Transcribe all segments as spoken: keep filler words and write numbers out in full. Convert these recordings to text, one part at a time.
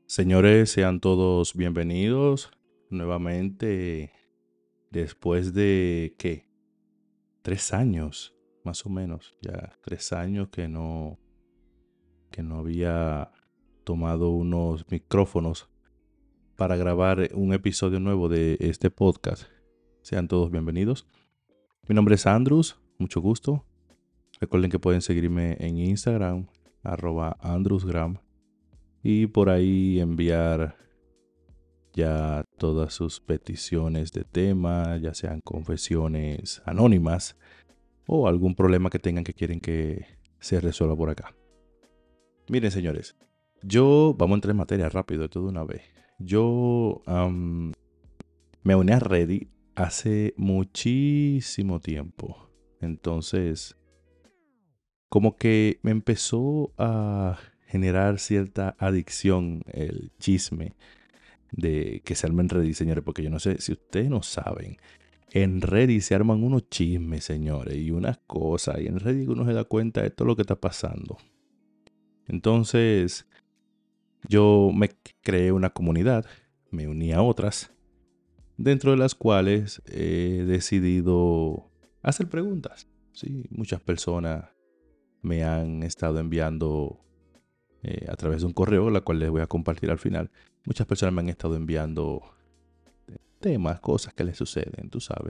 Señores, sean todos bienvenidos nuevamente después de, ¿qué? Tres años, más o menos, ya tres años que no, que no había tomado unos micrófonos para grabar un episodio nuevo de este podcast. Sean todos bienvenidos. Mi nombre es Andrews, mucho gusto. Recuerden que pueden seguirme en Instagram, arroba andrewsgram, y por ahí enviar ya todas sus peticiones de tema, ya sean confesiones anónimas o algún problema que tengan que quieren que se resuelva por acá. Miren, señores, yo vamos a entrar en materia rápido de todo una vez. Yo um, me uní a Reddit hace muchísimo tiempo. Entonces, como que me empezó a generar cierta adicción el chisme de que se armen Reddit, señores, porque yo no sé si ustedes no saben. En Reddit se arman unos chismes, señores, y unas cosas. Y en Reddit uno se da cuenta de todo lo que está pasando. Entonces, yo me creé una comunidad, me uní a otras, dentro de las cuales he decidido hacer preguntas. Sí, muchas personas me han estado enviando eh, a través de un correo, la cual les voy a compartir al final. Muchas personas me han estado enviando temas, cosas que les suceden, tú sabes.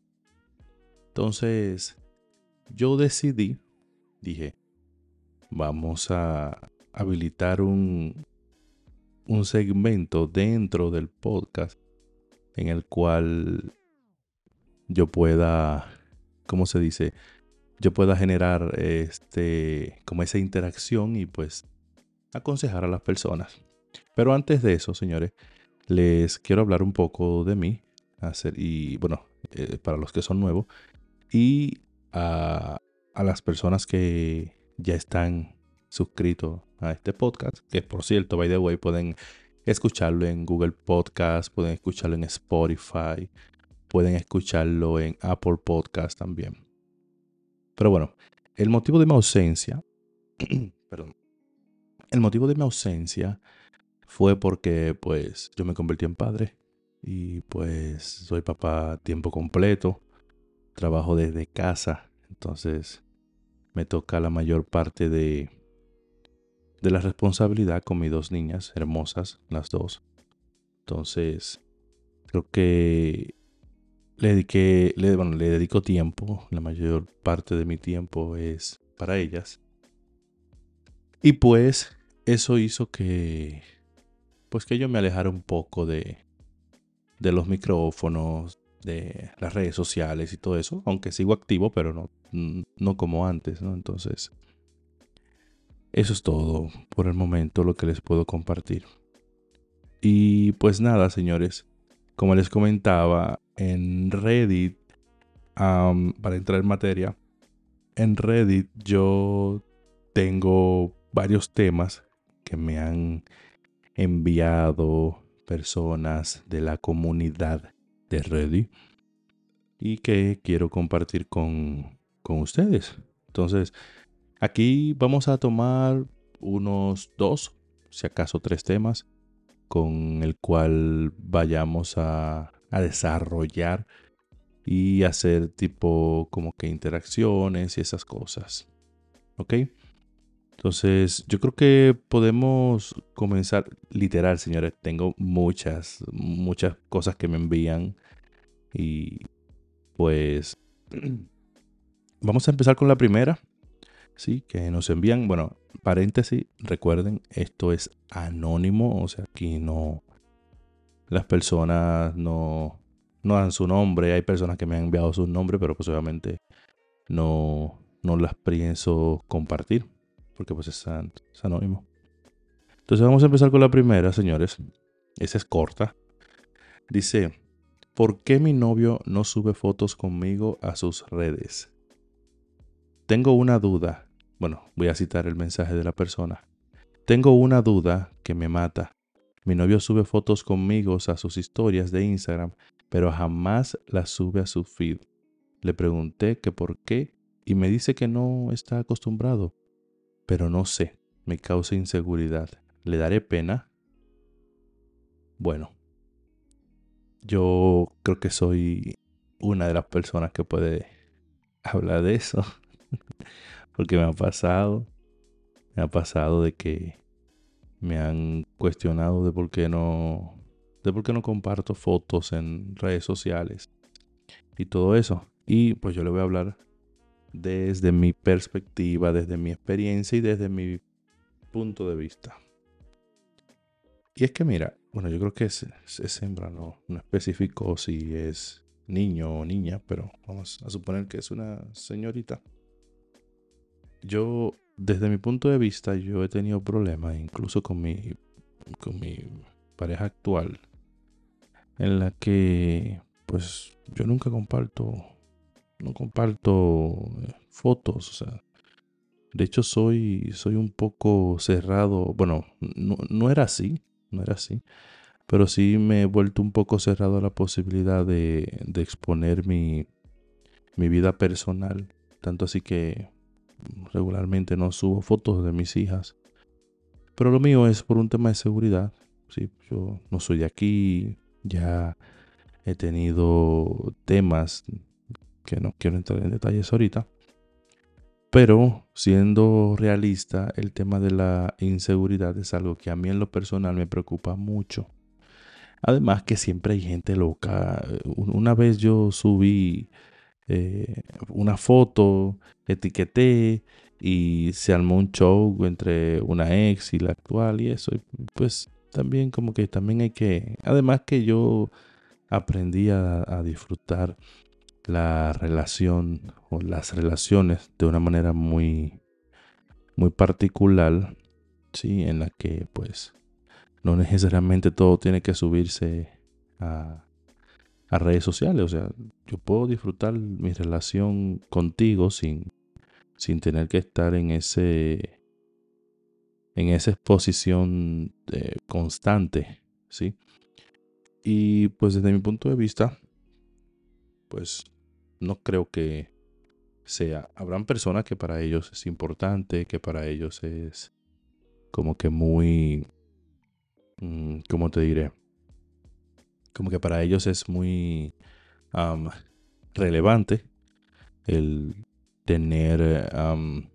Entonces, yo decidí, dije, vamos a habilitar un, un segmento dentro del podcast en el cual yo pueda, ¿cómo se dice? Yo pueda generar este, como esa interacción y pues aconsejar a las personas. Pero antes de eso, señores, les quiero hablar un poco de mí, hacer, y bueno, eh, para los que son nuevos, y a, a las personas que ya están suscritos a este podcast, que por cierto, by the way, pueden escucharlo en Google Podcast, pueden escucharlo en Spotify, pueden escucharlo en Apple Podcast también. Pero bueno, el motivo de mi ausencia, perdón, el motivo de mi ausencia fue porque pues yo me convertí en padre y pues soy papá a tiempo completo, trabajo desde casa, entonces me toca la mayor parte de, de la responsabilidad con mis dos niñas hermosas, las dos. Entonces, creo que le dediqué, le, bueno, le dedico tiempo, la mayor parte de mi tiempo es para ellas. Y pues eso hizo que, pues que yo me alejara un poco de, de los micrófonos, de las redes sociales y todo eso, aunque sigo activo, pero no, no como antes, ¿no? Entonces, eso es todo por el momento lo que les puedo compartir. Y pues nada, señores, como les comentaba, en Reddit, um, para entrar en materia, en Reddit yo tengo varios temas que me han enviado personas de la comunidad de Reddit y que quiero compartir con, con ustedes. Entonces, aquí vamos a tomar unos dos, si acaso tres temas con el cual vayamos a, a desarrollar y hacer tipo como que interacciones y esas cosas. ¿Ok? Entonces, yo creo que podemos comenzar literal, señores. Tengo muchas, muchas cosas que me envían y pues vamos a empezar con la primera, sí, que nos envían. Bueno, paréntesis, recuerden, esto es anónimo, o sea, aquí no, las personas no, no dan su nombre. Hay personas que me han enviado su nombre, pero pues obviamente no, no las pienso compartir, porque pues es, an- es anónimo. Entonces vamos a empezar con la primera, señores. Esa es corta. Dice, ¿por qué mi novio no sube fotos conmigo a sus redes? Tengo una duda. Bueno, voy a citar el mensaje de la persona. Tengo una duda que me mata. Mi novio sube fotos conmigo a sus historias de Instagram, pero jamás las sube a su feed. Le pregunté que por qué y me dice que no está acostumbrado, pero no sé, me causa inseguridad. ¿Le daré pena? Bueno, yo creo que soy una de las personas que puede hablar de eso, porque me ha pasado, me ha pasado de que me han cuestionado de por qué no, de por qué no comparto fotos en redes sociales y todo eso. Y pues yo le voy a hablar desde mi perspectiva, desde mi experiencia y desde mi punto de vista. Y es que mira, bueno, yo creo que es, es hembra, no, no especificó si es niño o niña, pero vamos a suponer que es una señorita. Yo, desde mi punto de vista, yo he tenido problemas incluso con mi, con mi pareja actual, en la que, pues, yo nunca comparto, no comparto eh, fotos, o sea, de hecho soy, soy un poco cerrado, bueno, no, no era así, no era así, pero sí me he vuelto un poco cerrado a la posibilidad de, de exponer mi, mi vida personal, tanto así que regularmente no subo fotos de mis hijas. Pero lo mío es por un tema de seguridad. Sí, yo no soy de aquí, ya he tenido temas que no quiero entrar en detalles ahorita. Pero siendo realista, el tema de la inseguridad es algo que a mí en lo personal me preocupa mucho. Además que siempre hay gente loca. Una vez yo subí eh, una foto, etiqueté y se armó un show entre una ex y la actual y eso. Y pues también como que también hay que, además que yo aprendí a, a disfrutar la relación o las relaciones de una manera muy, muy particular, ¿sí? En la que pues no necesariamente todo tiene que subirse a a redes sociales. O sea, yo puedo disfrutar mi relación contigo sin, sin tener que estar en ese en esa exposición eh, constante, ¿sí? Y pues desde mi punto de vista, pues no creo que sea. Habrán personas que para ellos es importante, que para ellos es como que muy, mm, ¿cómo te diré? Como que para ellos es muy um, relevante el tener um,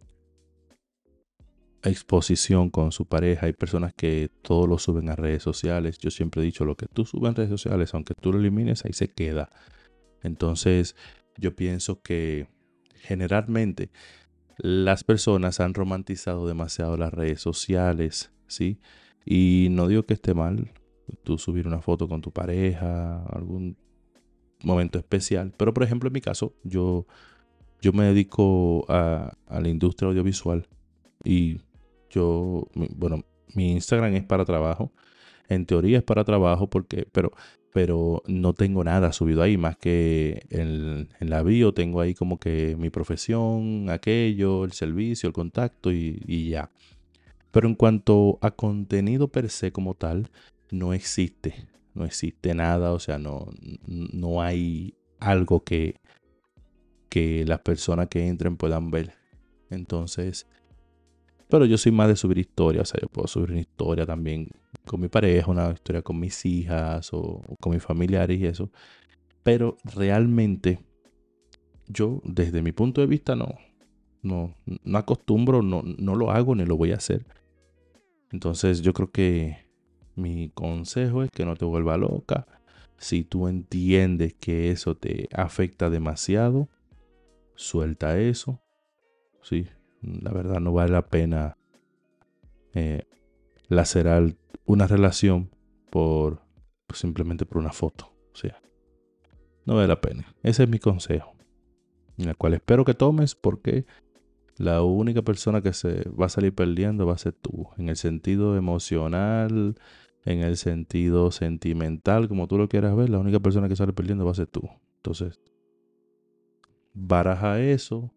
exposición con su pareja. Hay personas que todo lo suben a redes sociales. Yo siempre he dicho, lo que tú subes en redes sociales, aunque tú lo elimines, ahí se queda. Entonces, yo pienso que generalmente las personas han romantizado demasiado las redes sociales, ¿sí? Y no digo que esté mal tú subir una foto con tu pareja, algún momento especial, pero por ejemplo en mi caso, yo, yo me dedico a, a la industria audiovisual y yo, bueno, mi Instagram es para trabajo. En teoría es para trabajo porque, pero, pero no tengo nada subido ahí más que en, en la bio tengo ahí como que mi profesión, aquello, el servicio, el contacto y, y ya. Pero en cuanto a contenido per se como tal, no existe. No existe nada, o sea, no, no hay algo que, que las personas que entren puedan ver. Entonces, pero yo soy más de subir historias, o sea, yo puedo subir una historia también con mi pareja, una historia con mis hijas o, o con mis familiares y eso. Pero realmente yo, desde mi punto de vista, no, no, no acostumbro, no, no lo hago ni lo voy a hacer. Entonces yo creo que mi consejo es que no te vuelva loca. Si tú entiendes que eso te afecta demasiado, suelta eso. Sí, la verdad no vale la pena eh, lacerar una relación por pues, simplemente por una foto. O sea, no vale la pena. Ese es mi consejo, en el cual espero que tomes porque la única persona que se va a salir perdiendo va a ser tú, en el sentido emocional, en el sentido sentimental, como tú lo quieras ver, la única persona que sale perdiendo va a ser tú. Entonces, baraja eso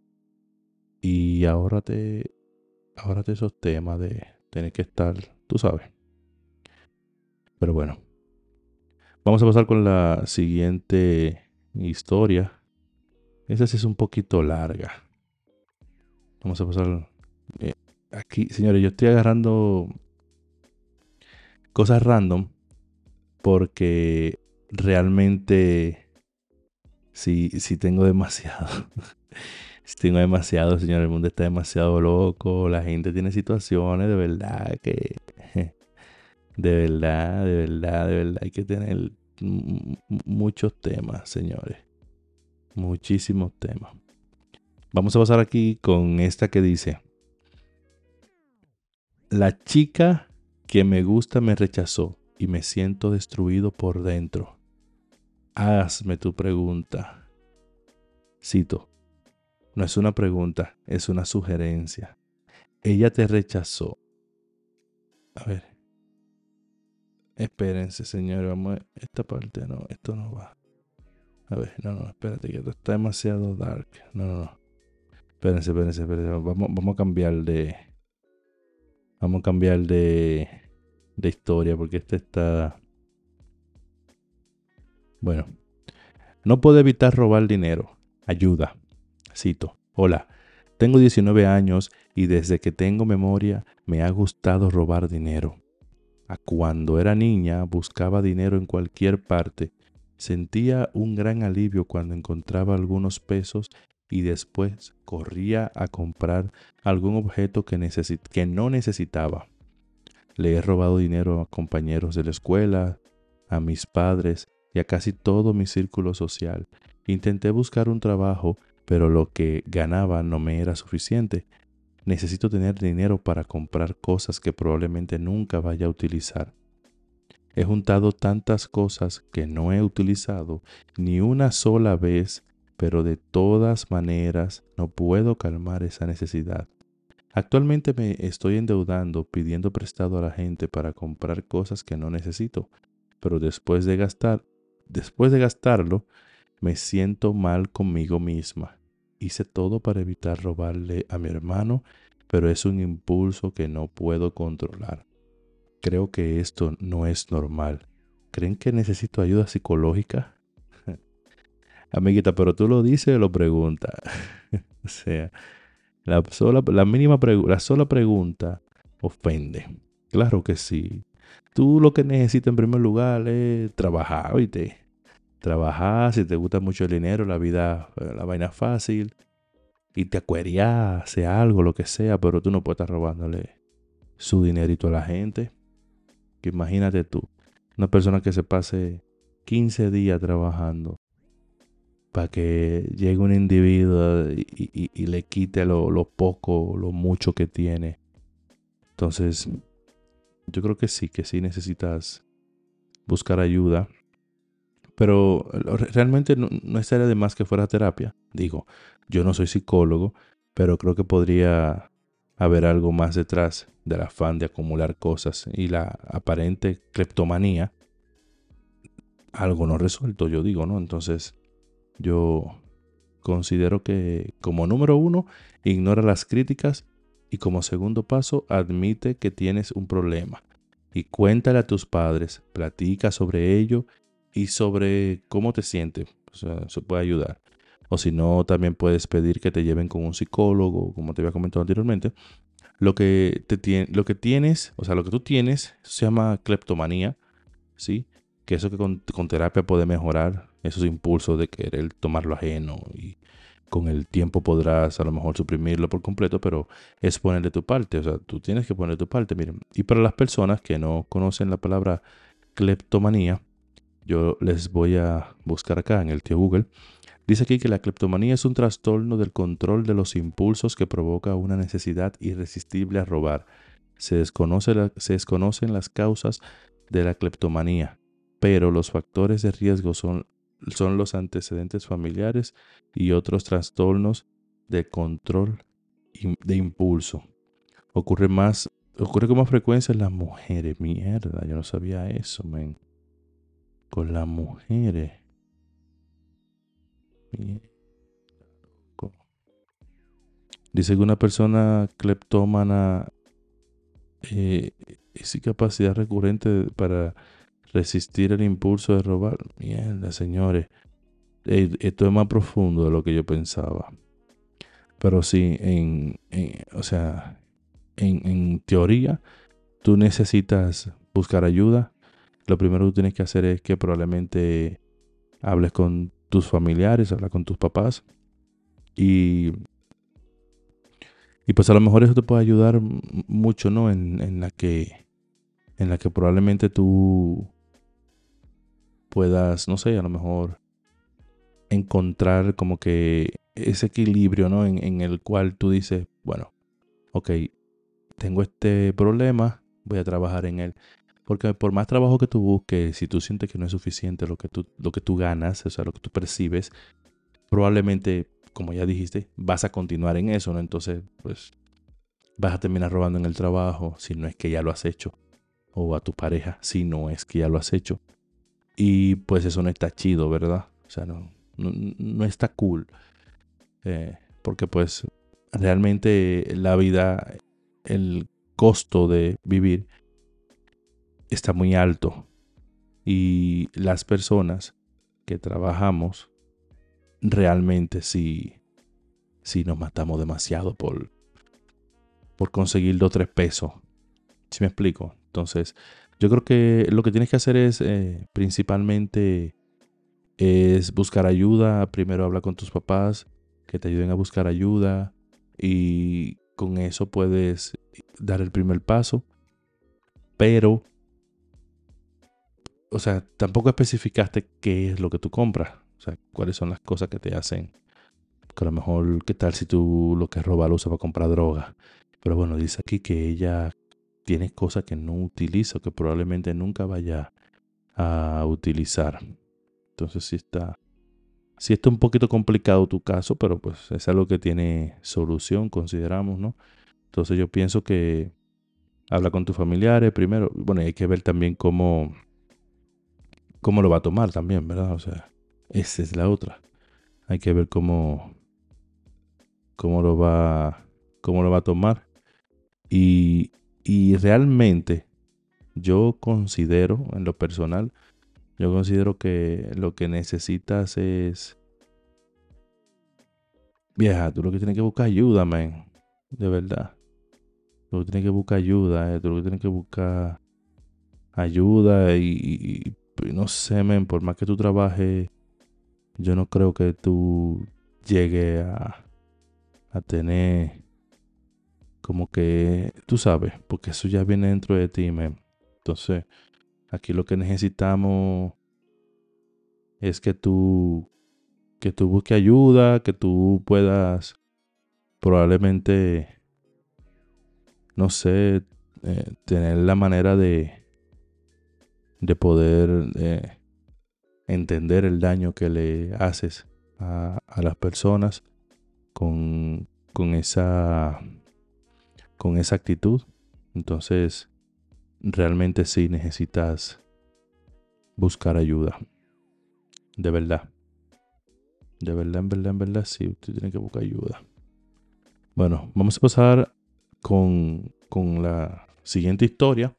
y ahórrate, ahórrate esos temas de tener que estar, tú sabes. Pero bueno. Vamos a pasar con la siguiente historia. Esta sí es un poquito larga. Vamos a pasar eh, aquí, señores. Yo estoy agarrando cosas random porque realmente si, si tengo demasiado. Si tengo demasiado, señor, el mundo está demasiado loco, la gente tiene situaciones de verdad que, de verdad, de verdad, de verdad, hay que tener m- m- muchos temas, señores, muchísimos temas. Vamos a pasar aquí con esta que dice: la chica que me gusta me rechazó y me siento destruido por dentro. Hazme tu pregunta. Cito, no es una pregunta, es una sugerencia. Ella te rechazó. A ver, espérense, señores, vamos a esta parte, no, esto no va. A ver, no, no, espérate, que esto está demasiado dark. No, no, no. Espérense, espérense, espérense. Vamos, vamos a cambiar de. Vamos a cambiar de. De historia, porque este está. Bueno. No puedo evitar robar dinero. Ayuda. Cito. Hola. Tengo diecinueve años y desde que tengo memoria me ha gustado robar dinero. A cuando era niña buscaba dinero en cualquier parte. Sentía un gran alivio cuando encontraba algunos pesos y después corría a comprar algún objeto que, necesit- que no necesitaba. Le he robado dinero a compañeros de la escuela, a mis padres y a casi todo mi círculo social. Intenté buscar un trabajo, pero lo que ganaba no me era suficiente. Necesito tener dinero para comprar cosas que probablemente nunca vaya a utilizar. He juntado tantas cosas que no he utilizado ni una sola vez, pero de todas maneras no puedo calmar esa necesidad. Actualmente me estoy endeudando pidiendo prestado a la gente para comprar cosas que no necesito, pero después de gastar, después de gastarlo, me siento mal conmigo misma. Hice todo para evitar robarle a mi hermano, pero es un impulso que no puedo controlar. Creo que esto no es normal. ¿Creen que necesito ayuda psicológica? Amiguita, pero tú lo dices o lo preguntas. O sea, la sola, la mínima pregu- la sola pregunta ofende. Claro que sí. Tú lo que necesitas en primer lugar es trabajar, oíste. Trabajar, si te gusta mucho el dinero, la vida, eh, la vaina fácil. Y te acuería, hacer algo, lo que sea, pero tú no puedes estar robándole su dinerito a la gente. Que imagínate tú, una persona que se pase quince días trabajando para que llegue un individuo y, y- y le quite lo, lo poco, lo mucho que tiene. Entonces, yo creo que sí, que sí necesitas buscar ayuda. Pero lo- realmente no, no estaría de más que fuera terapia. Digo, yo no soy psicólogo, pero creo que podría haber algo más detrás del afán de acumular cosas y la aparente cleptomanía, algo no resuelto, yo digo, ¿no? Entonces, yo considero que como número uno, ignora las críticas y como segundo paso, admite que tienes un problema y cuéntale a tus padres, platica sobre ello y sobre cómo te sientes. O sea, eso puede ayudar. O si no, también puedes pedir que te lleven con un psicólogo, como te había comentado anteriormente. Lo que, te tie- lo que tienes, o sea, lo que tú tienes, se llama cleptomanía, ¿sí? Que eso que con, con terapia puede mejorar esos impulsos de querer tomar lo ajeno y con el tiempo podrás a lo mejor suprimirlo por completo, pero es ponerle tu parte, o sea, tú tienes que poner tu parte, miren. Y para las personas que no conocen la palabra cleptomanía, yo les voy a buscar acá en el tío Google. Dice aquí que la cleptomanía es un trastorno del control de los impulsos que provoca una necesidad irresistible a robar. Se, desconoce la- se desconocen las causas de la cleptomanía, pero los factores de riesgo son, son los antecedentes familiares y otros trastornos de control im- de impulso. Ocurre más, ocurre con más frecuencia en las mujeres. Mierda, yo no sabía eso, men. Con las mujeres. Mierda. Dice que una persona cleptómana eh, es incapacidad recurrente para resistir el impulso de robar. Mierda, señores. Eh, esto es más profundo de lo que yo pensaba. Pero sí, en, en- o sea, en, en teoría, tú necesitas buscar ayuda. lo primero que tú tienes que hacer es que probablemente hables con tus familiares, habla con tus papás y, y pues a lo mejor eso te puede ayudar m- mucho, ¿no? En, en la que, en la que probablemente tú puedas, no sé, a lo mejor encontrar como que ese equilibrio, ¿no? En, en el cual tú dices, bueno, ok, tengo este problema, voy a trabajar en él. Porque por más trabajo que tú busques, si tú sientes que no es suficiente lo que tú, lo que tú ganas, o sea, lo que tú percibes, probablemente, como ya dijiste, vas a continuar en eso, ¿no? Entonces, pues, vas a terminar robando en el trabajo si no es que ya lo has hecho. O a tu pareja si no es que ya lo has hecho. Y pues eso no está chido, ¿verdad? O sea, no, no, no está cool. Eh, porque pues realmente la vida, el costo de vivir está muy alto. Y las personas que trabajamos realmente sí, sí nos matamos demasiado por, por conseguir dos o tres pesos. ¿Sí me explico? Entonces, yo creo que lo que tienes que hacer es eh, principalmente es buscar ayuda. Primero habla con tus papás que te ayuden a buscar ayuda y con eso puedes dar el primer paso. Pero, o sea, tampoco especificaste qué es lo que tú compras. O sea, cuáles son las cosas que te hacen. Que a lo mejor, ¿qué tal si tú lo que robas lo usas para comprar droga? Pero bueno, dice aquí que ella tiene cosas que no utiliza, que probablemente nunca vaya a utilizar. Entonces sí está, sí está un poquito complicado tu caso, pero pues es algo que tiene solución, consideramos, ¿no? Entonces yo pienso que habla con tus familiares primero. Bueno, y hay que ver también cómo, cómo lo va a tomar también, ¿verdad? O sea, esa es la otra. Hay que ver cómo, cómo lo va, cómo lo va a tomar. Y, y realmente yo considero, en lo personal, yo considero que lo que necesitas es, vieja, tú lo que tienes que buscar ayuda, man. De verdad. Tú lo que tienes que buscar ayuda, eh. Tú lo que tienes que buscar ayuda y, y- y no sé, men, por más que tú trabajes, yo no creo que tú llegues a, a tener como que, tú sabes, porque eso ya viene dentro de ti, men. Entonces, aquí lo que necesitamos es que tú, que tú busques ayuda, que tú puedas probablemente, no sé, eh, tener la manera de, de poder eh, entender el daño que le haces a, a las personas con, con esa, con esa actitud. Entonces, realmente sí necesitas buscar ayuda. De verdad. De verdad, en verdad, en verdad, sí, usted tiene que buscar ayuda. Bueno, vamos a pasar con, con la siguiente historia,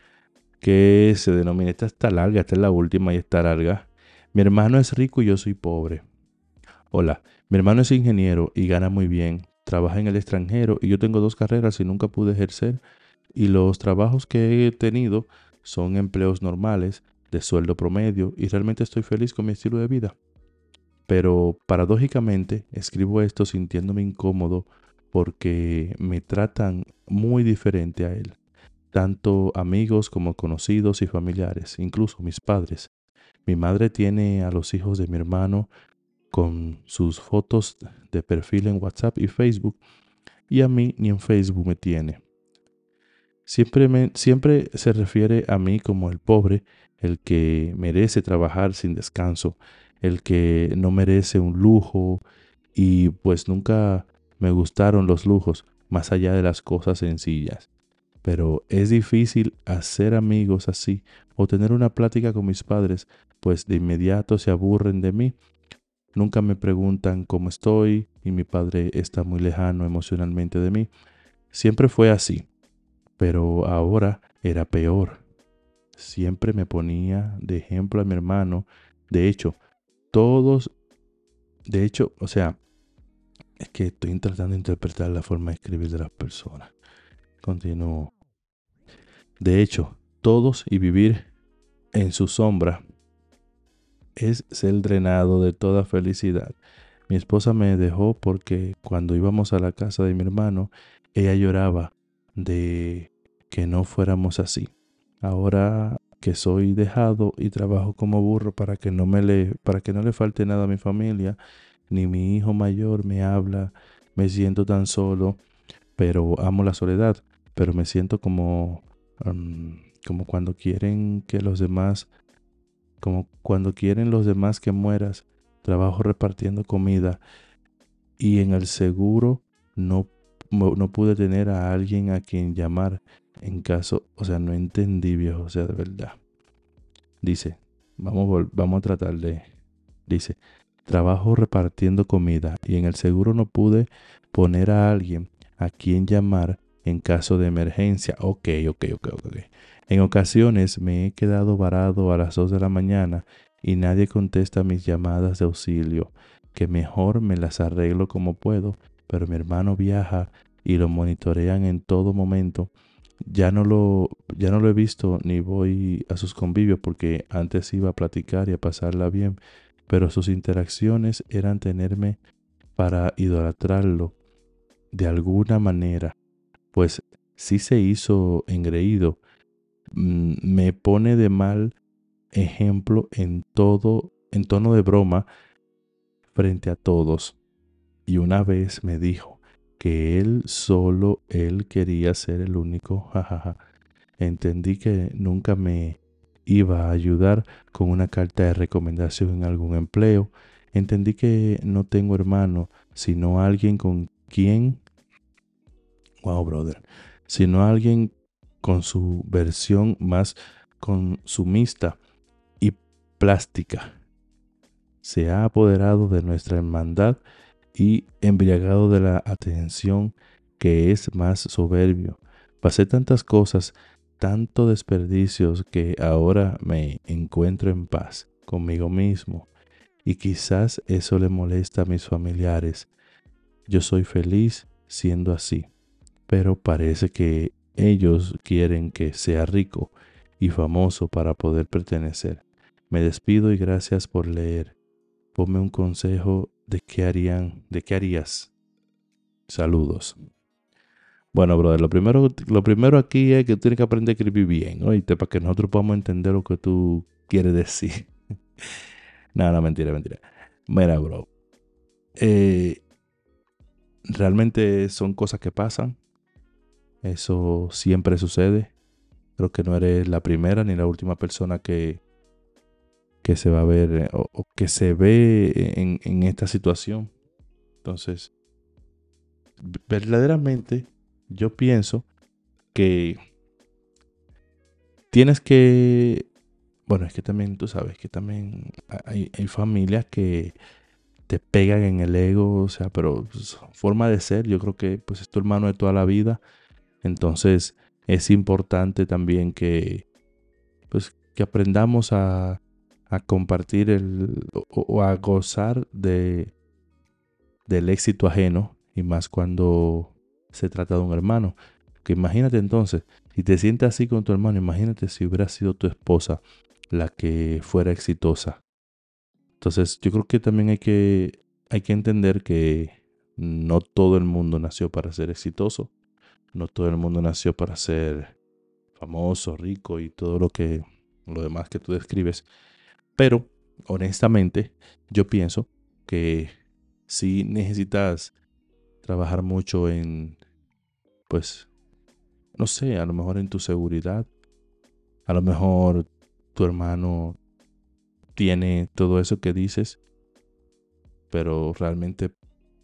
que se denomina, esta está larga, esta es la última y está larga. Mi hermano es rico y yo soy pobre. Hola, mi hermano es ingeniero y gana muy bien. Trabaja en el extranjero y yo tengo dos carreras y nunca pude ejercer. Y los trabajos que he tenido son empleos normales, de sueldo promedio, y realmente estoy feliz con mi estilo de vida. Pero paradójicamente escribo esto sintiéndome incómodo porque me tratan muy diferente a él, tanto amigos como conocidos y familiares, incluso mis padres. Mi madre tiene a los hijos de mi hermano con sus fotos de perfil en WhatsApp y Facebook, y a mí ni en Facebook me tiene. Siempre, me- siempre se refiere a mí como el pobre, el que merece trabajar sin descanso, el que no merece un lujo, y pues nunca me gustaron los lujos más allá de las cosas sencillas. Pero es difícil hacer amigos así o tener una plática con mis padres, pues de inmediato se aburren de mí. Nunca me preguntan cómo estoy y mi padre está muy lejano emocionalmente de mí. Siempre fue así, pero ahora era peor. Siempre me ponía de ejemplo a mi hermano. De hecho, todos, de hecho, o sea, es que estoy tratando de interpretar la forma de escribir de las personas. Continúo. De hecho, todos y vivir en su sombra es ser drenado de toda felicidad. Mi esposa me dejó porque cuando íbamos a la casa de mi hermano, ella lloraba de que no fuéramos así. Ahora que soy dejado y trabajo como burro para que no me le, para que no le falte nada a mi familia, ni mi hijo mayor me habla, me siento tan solo, pero amo la soledad, pero me siento como, um, como cuando quieren que los demás, como cuando quieren los demás que mueras. Trabajo repartiendo comida y en el seguro no, no, no pude tener a alguien a quien llamar en caso, o sea, no entendí, viejo, o sea, de verdad. Dice, vamos, vol- vamos a tratar de, dice, trabajo repartiendo comida y en el seguro no pude poner a alguien a quien llamar en caso de emergencia. Ok, ok, ok, ok. ok. En ocasiones me he quedado varado a las dos de la mañana y nadie contesta mis llamadas de auxilio, que mejor me las arreglo como puedo, pero mi hermano viaja y lo monitorean en todo momento. Ya no lo, ya no lo he visto ni voy a sus convivios porque antes iba a platicar y a pasarla bien, pero sus interacciones eran tenerme para idolatrarlo de alguna manera, pues sí se hizo engreído. Mm, Me pone de mal ejemplo en todo, en tono de broma frente a todos. Y una vez me dijo que él solo él quería ser el único, jajaja. Entendí que nunca me iba a ayudar con una carta de recomendación en algún empleo. Entendí que no tengo hermano, sino alguien con quien, wow, brother, sino alguien con su versión más consumista y plástica. Se ha apoderado de nuestra hermandad y embriagado de la atención que es más soberbio. Pasé tantas cosas, tanto desperdicios que ahora me encuentro en paz conmigo mismo y quizás eso le molesta a mis familiares. Yo soy feliz siendo así, pero parece que ellos quieren que sea rico y famoso para poder pertenecer. Me despido y gracias por leer. Ponme un consejo de qué harían, de qué harías. Saludos. Bueno, brother, lo primero, lo primero aquí es que tienes que aprender a escribir bien, oíste, para que nosotros podamos entender lo que tú quieres decir. No, no, mentira, mentira. Mira, bro. eh, realmente son cosas que pasan. Eso siempre sucede. Creo que no eres la primera ni la última persona que, que se va a ver eh, o, o que se ve en, en esta situación. Entonces, verdaderamente, yo pienso que tienes que, bueno, es que también tú sabes que también hay, hay familias que te pegan en el ego, o sea, pero pues, forma de ser, yo creo que pues es tu hermano de toda la vida, entonces es importante también que pues que aprendamos a, a compartir el o, o a gozar de del éxito ajeno y más cuando se trata de un hermano. Que imagínate entonces, si te sientes así con tu hermano, imagínate si hubiera sido tu esposa la que fuera exitosa. Entonces, yo creo que también hay que, hay que entender que no todo el mundo nació para ser exitoso, no todo el mundo nació para ser famoso, rico y todo lo que lo demás que tú describes, pero honestamente, yo pienso que si necesitas trabajar mucho en, pues, no sé, a lo mejor en tu seguridad, a lo mejor tu hermano tiene todo eso que dices, pero realmente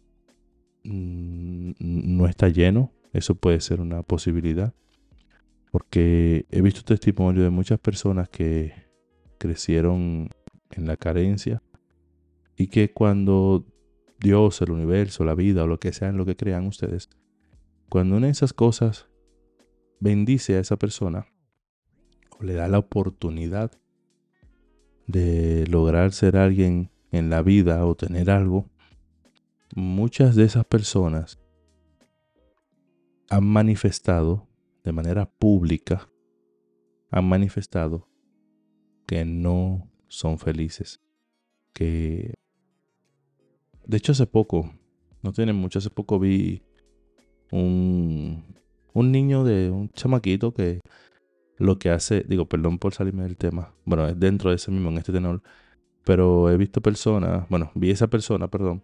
mm, no está lleno. Eso puede ser una posibilidad, porque he visto testimonio de muchas personas que crecieron en la carencia y que cuando Dios, el universo, la vida o lo que sea en lo que crean ustedes, cuando una de esas cosas bendice a esa persona o le da la oportunidad de lograr ser alguien en la vida o tener algo, muchas de esas personas han manifestado de manera pública, han manifestado que no son felices. Que de hecho hace poco, no tiene mucho, hace poco vi un, un niño de un chamaquito que lo que hace, digo, perdón por salirme del tema, bueno, es dentro de ese mismo, en este tenor, pero he visto personas, bueno, vi esa persona, perdón,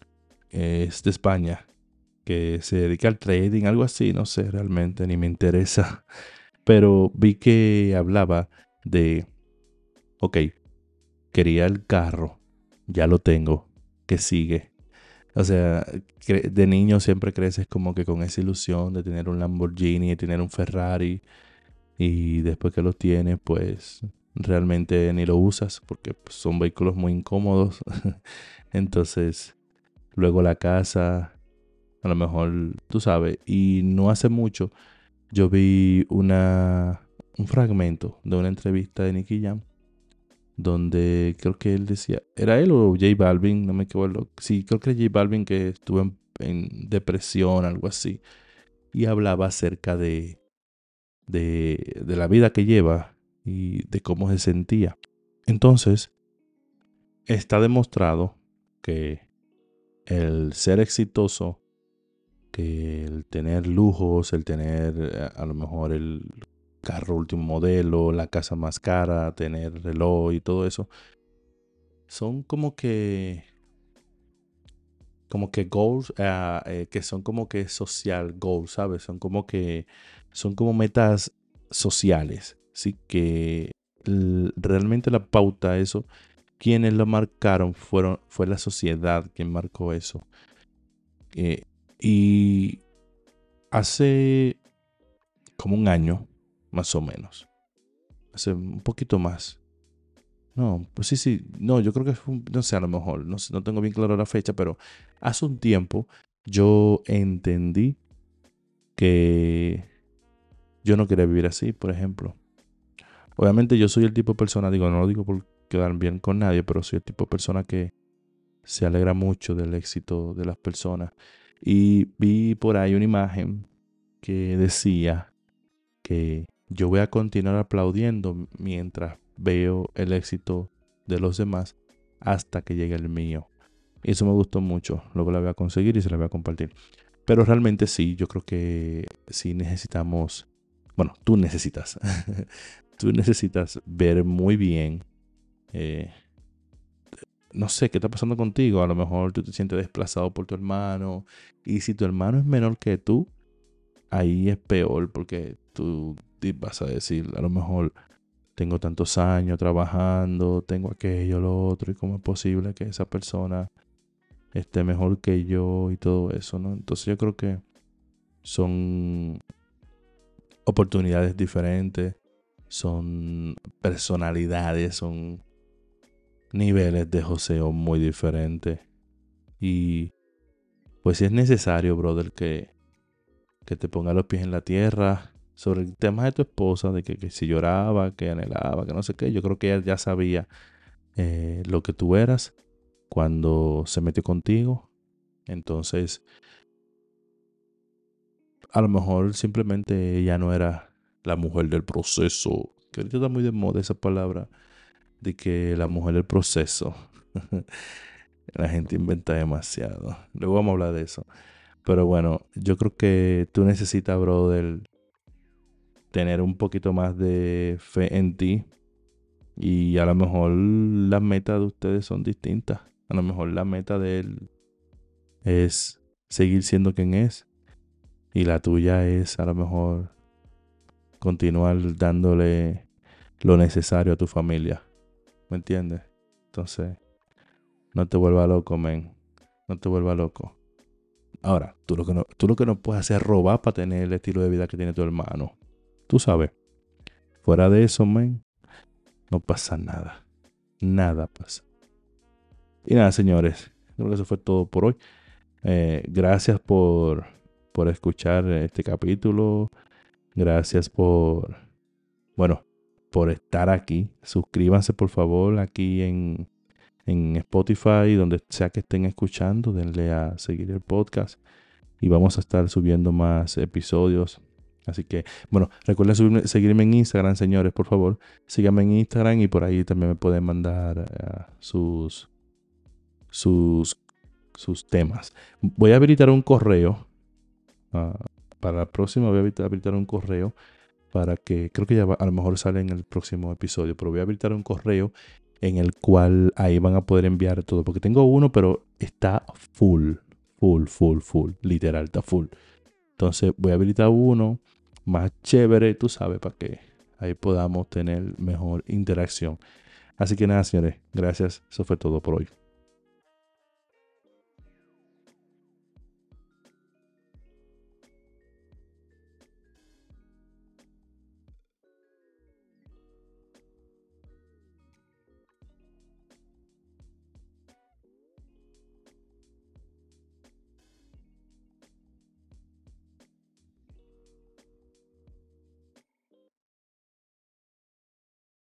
es de España, que se dedica al trading, algo así, no sé realmente, ni me interesa, pero vi que hablaba de, ok, quería el carro, ya lo tengo, ¿qué sigue? O sea, cre- de niño siempre creces como que con esa ilusión de tener un Lamborghini, de tener un Ferrari, y después que lo tienes, pues realmente ni lo usas porque pues, son vehículos muy incómodos. Entonces, luego la casa, a lo mejor, tú sabes, y no hace mucho yo vi una, un fragmento de una entrevista de Nicky Jam donde creo que él decía, ¿era él o J Balvin? No me acuerdo. Sí, creo que era J Balvin que estuvo en, en depresión, algo así. Y hablaba acerca de, de, de la vida que lleva y de cómo se sentía. Entonces, está demostrado que el ser exitoso, que el tener lujos, el tener eh, a lo mejor el carro último modelo, la casa más cara, tener reloj y todo eso, son como que como que goals uh, eh, que son como que social goals, ¿sabes? Son como que son como metas sociales, sí, que l- realmente la pauta eso, quienes lo marcaron fueron fue la sociedad quien marcó eso. Eh, y hace como un año, más o menos, hace un poquito más. No, pues sí, sí, no, yo creo que fue, un- no sé, a lo mejor, no sé, no tengo bien claro la fecha, pero hace un tiempo yo entendí que yo no quería vivir así, por ejemplo. Obviamente yo soy el tipo de persona, digo, no lo digo por quedar bien con nadie, pero soy el tipo de persona que se alegra mucho del éxito de las personas. Y vi por ahí una imagen que decía que yo voy a continuar aplaudiendo mientras veo el éxito de los demás hasta que llegue el mío. Y eso me gustó mucho, luego la voy a conseguir y se la voy a compartir. Pero realmente sí, yo creo que sí necesitamos, bueno, tú necesitas, tú necesitas ver muy bien, eh, no sé qué está pasando contigo, a lo mejor tú te sientes desplazado por tu hermano y si tu hermano es menor que tú, ahí es peor porque tú te vas a decir, a lo mejor tengo tantos años trabajando, tengo aquello, lo otro, y cómo es posible que esa persona esté mejor que yo y todo eso, ¿no? Entonces yo creo que son oportunidades diferentes, son personalidades, son niveles de joseo muy diferentes. Y pues si es necesario, brother, que, que te ponga los pies en la tierra sobre el tema de tu esposa, de que, que si lloraba, que anhelaba, que no sé qué, yo creo que ella ya sabía eh, lo que tú eras cuando se metió contigo. Entonces, a lo mejor simplemente ella no era la mujer del proceso, que ahorita está muy de moda esa palabra, de que la mujer del proceso. La gente inventa demasiado. Luego vamos a hablar de eso. Pero bueno, yo creo que tú necesitas, brother, tener un poquito más de fe en ti. Y a lo mejor las metas de ustedes son distintas. A lo mejor la meta de él es seguir siendo quien es. Y la tuya es a lo mejor continuar dándole lo necesario a tu familia. ¿Me entiendes? Entonces, no te vuelvas loco, men. No te vuelvas loco. Ahora, tú lo que no, tú lo que no puedes hacer es robar para tener el estilo de vida que tiene tu hermano. Tú sabes. Fuera de eso, men, no pasa nada. Nada pasa. Y nada, señores. Creo que eso fue todo por hoy. Eh, gracias por, por escuchar este capítulo. Gracias por, bueno, por estar aquí. Suscríbanse, por favor, aquí en, en Spotify, donde sea que estén escuchando. Denle a seguir el podcast. Y vamos a estar subiendo más episodios Así que, bueno, recuerden subirme- seguirme en Instagram, señores, por favor. Síganme en Instagram y por ahí también me pueden mandar uh, sus, sus, sus temas. Voy a habilitar un correo. Uh, para la próxima voy a habilitar, habilitar un correo para que, creo que ya va, a lo mejor sale en el próximo episodio, pero voy a habilitar un correo en el cual ahí van a poder enviar todo. Porque tengo uno, pero está full, full, full, full. Literal, está full. Entonces voy a habilitar uno más chévere, tú sabes, para que ahí podamos tener mejor interacción. Así que nada, señores, gracias. Eso fue todo por hoy.